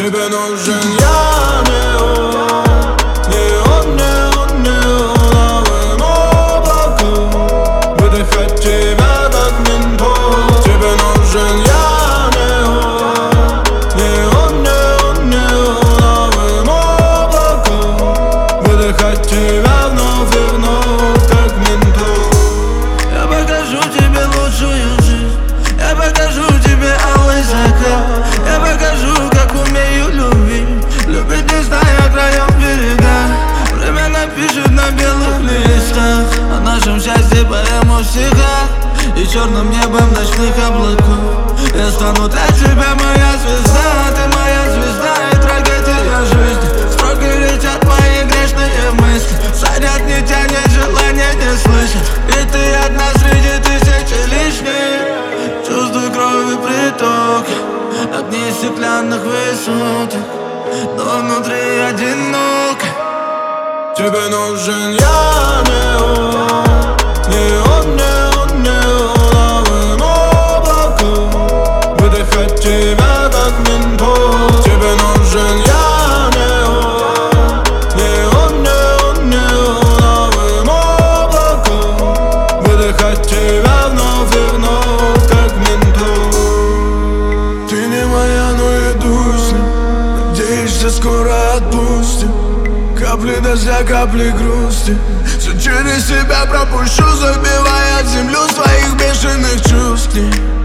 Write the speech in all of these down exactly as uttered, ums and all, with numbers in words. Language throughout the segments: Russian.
Тебе нужен я, не он, не он, не он, не он, а облако. Выдыхать тебя как ментол. Тебе нужен я, не он, не он, не он, не он, а облако. Выдыхать тебя вновь и вновь как ментол. Я покажу тебе лучшую жизнь, я покажу тебе алый закат. Я покажу, как умею любить, любить не зная краем берега. Время напишет на белых листах о нашем счастье поэму в стихах и черным небом ночных облаков. Я стану для тебя моя звезда, ты моя звезда и трагедия жизни. Строки летят мои грешные мысли, садят, не тянет желание не слышать. И ты одна среди тысячи лишних. Чувствуй крови приток от дней стеклянных высоток, но внутри одинок. Тебе нужен я, не он, не он, не он, не он, а облако. Выдыхать тебя как ментол. Тебе нужен я, не он, не он, не он, не он, а облако. Выдыхать тебя вновь и вновь как ментол. Ты не моя, но иду с ним, надеешься, скоро отпустим. Капли дождя, капли грусти, все через себя пропущу, забивая землю своих бешеных чувств.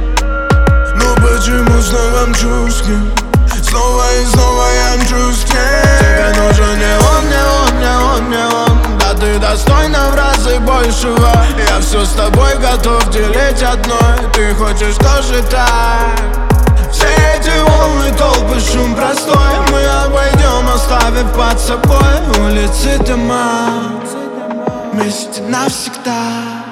Ну почему снова мчусь к ним? Снова и снова я мчусь к ним. Тебе нужен не он, не он, не он, не он. Да ты достойна в разы большего. Я все с тобой готов делить одной. Ты хочешь тоже так. Все эти волны, толпы, шум простой мы обойдем, оставив под собой улицы, дома. Вместе навсегда.